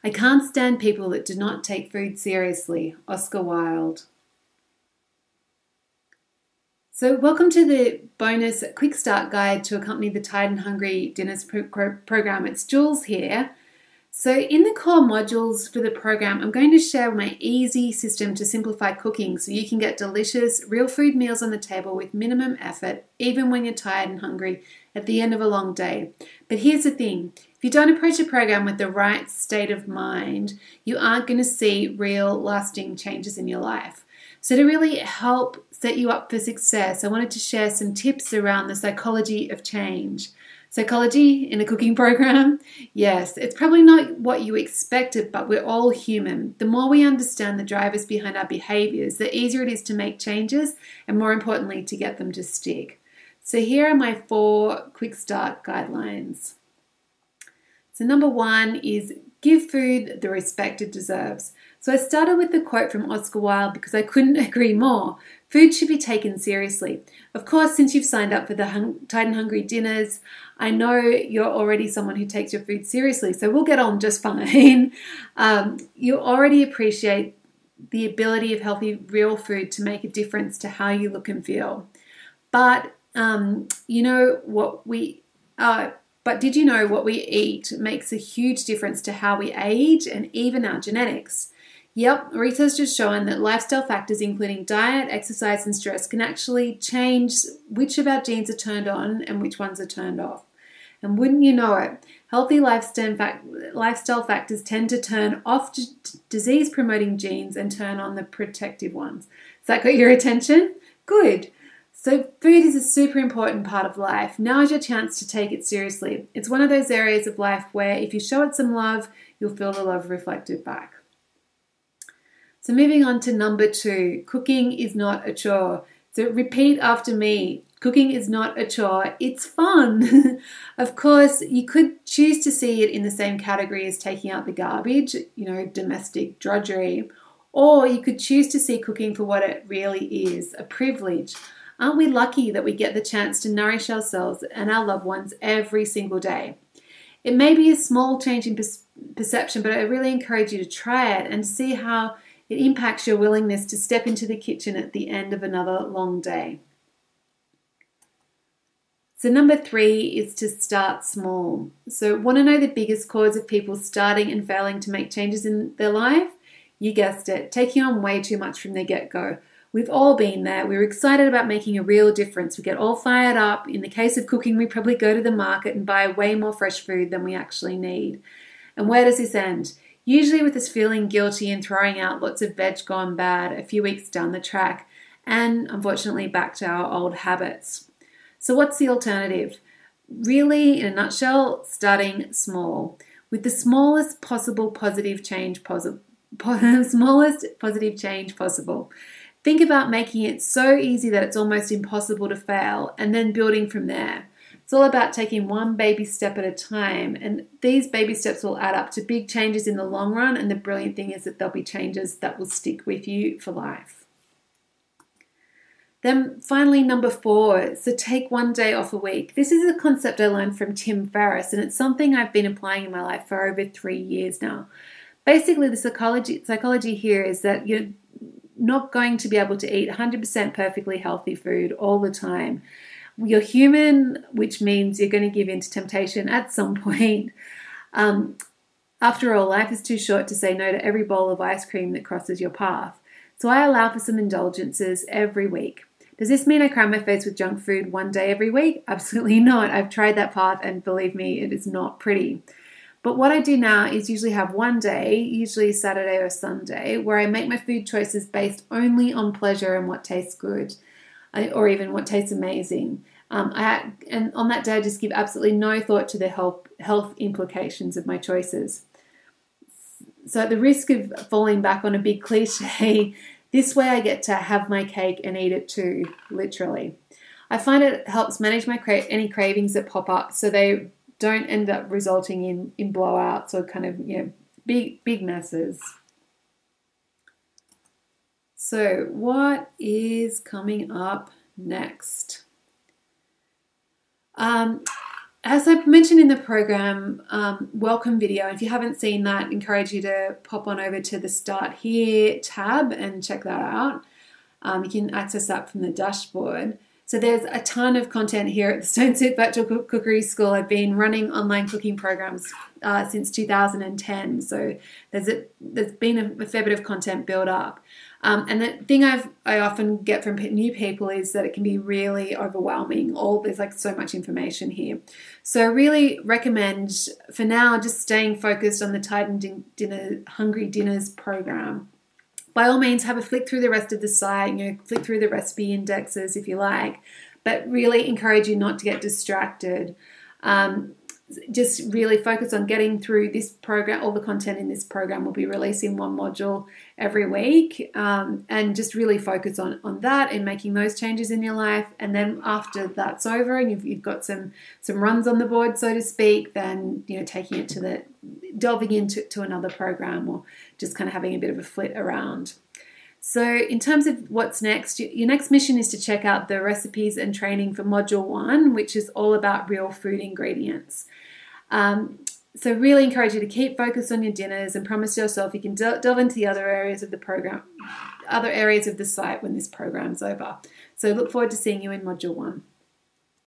I can't stand people that do not take food seriously. Oscar Wilde. So welcome to the bonus quick start guide to accompany the Tired and Hungry Dinners program. It's Jules here. So in the core modules for the program, I'm going to share my easy system to simplify cooking so you can get delicious, real food meals on the table with minimum effort, even when you're tired and hungry at the end of a long day. But here's the thing. If you don't approach a program with the right state of mind, you aren't going to see real lasting changes in your life. So to really help set you up for success, I wanted to share some tips around the psychology of change. Psychology in a cooking program? Yes, it's probably not what you expected, but we're all human. The more we understand the drivers behind our behaviors, the easier it is to make changes and, more importantly, to get them to stick. So here are my 4 quick start guidelines. So number 1 is give food the respect it deserves. So I started with the quote from Oscar Wilde because I couldn't agree more. Food should be taken seriously. Of course, since you've signed up for the Tired and Hungry Dinners, I know you're already someone who takes your food seriously, so we'll get on just fine. You already appreciate the ability of healthy, real food to make a difference to how you look and feel. But did you know what we eat makes a huge difference to how we age and even our genetics? Yep, research has shown that lifestyle factors including diet, exercise, and stress can actually change which of our genes are turned on and which ones are turned off. And wouldn't you know it, healthy lifestyle factors tend to turn off disease-promoting genes and turn on the protective ones. Has that got your attention? Good. So food is a super important part of life. Now is your chance to take it seriously. It's one of those areas of life where if you show it some love, you'll feel the love reflected back. So moving on to number 2, cooking is not a chore. So repeat after me. Cooking is not a chore, it's fun. Of course, you could choose to see it in the same category as taking out the garbage, domestic drudgery, or you could choose to see cooking for what it really is, a privilege. Aren't we lucky that we get the chance to nourish ourselves and our loved ones every single day? It may be a small change in perception, but I really encourage you to try it and see how it impacts your willingness to step into the kitchen at the end of another long day. So number 3 is to start small. So want to know the biggest cause of people starting and failing to make changes in their life? You guessed it, taking on way too much from the get-go. We've all been there. We're excited about making a real difference. We get all fired up. In the case of cooking, we probably go to the market and buy way more fresh food than we actually need. And where does this end? Usually with us feeling guilty and throwing out lots of veg gone bad a few weeks down the track, and unfortunately back to our old habits. So what's the alternative? Really, in a nutshell, starting small. With the smallest positive change possible. Think about making it so easy that it's almost impossible to fail, and then building from there. It's all about taking one baby step at a time, and these baby steps will add up to big changes in the long run, and the brilliant thing is that there'll be changes that will stick with you for life. Then finally, number 4, so take one day off a week. This is a concept I learned from Tim Ferriss, and it's something I've been applying in my life for over 3 years now. Basically, the psychology here is that you're not going to be able to eat 100% perfectly healthy food all the time. You're human, which means you're going to give in to temptation at some point. After all, life is too short to say no to every bowl of ice cream that crosses your path. So I allow for some indulgences every week. Does this mean I cram my face with junk food one day every week? Absolutely not. I've tried that path and believe me, it is not pretty. But what I do now is usually have one day, usually Saturday or Sunday, where I make my food choices based only on pleasure and what tastes good, or even what tastes amazing. And on that day, I just give absolutely no thought to the health implications of my choices. So at the risk of falling back on a big cliche, this way I get to have my cake and eat it too, literally. I find it helps manage my any cravings that pop up so they don't end up resulting in blowouts or kind of, big messes. So what is coming up next? As I mentioned in the program welcome video, if you haven't seen that, I encourage you to pop on over to the Start Here tab and check that out. You can access that from the dashboard. So there's a ton of content here at the Stone Soup Virtual Cookery School. I've been running online cooking programs since 2010, so there's been a fair bit of content built up. And the thing I often get from new people is that it can be really overwhelming. There's like so much information here. So I really recommend, for now, just staying focused on the Titan Hungry Dinners program. By all means, have a flick through the rest of the site, flick through the recipe indexes if you like, but really encourage you not to get distracted. Just really focus on getting through this program. All the content in this program will be releasing one module every week, and just really focus on that and making those changes in your life. And then after that's over and you've got some runs on the board, so to speak, then taking it delving into another program, or just kind of having a bit of a flit around. So in terms of what's next, your next mission is to check out the recipes and training for Module 1, which is all about real food ingredients. So really encourage you to keep focused on your dinners and promise yourself you can delve into the other areas of the program, other areas of the site when this program's over. So look forward to seeing you in Module 1.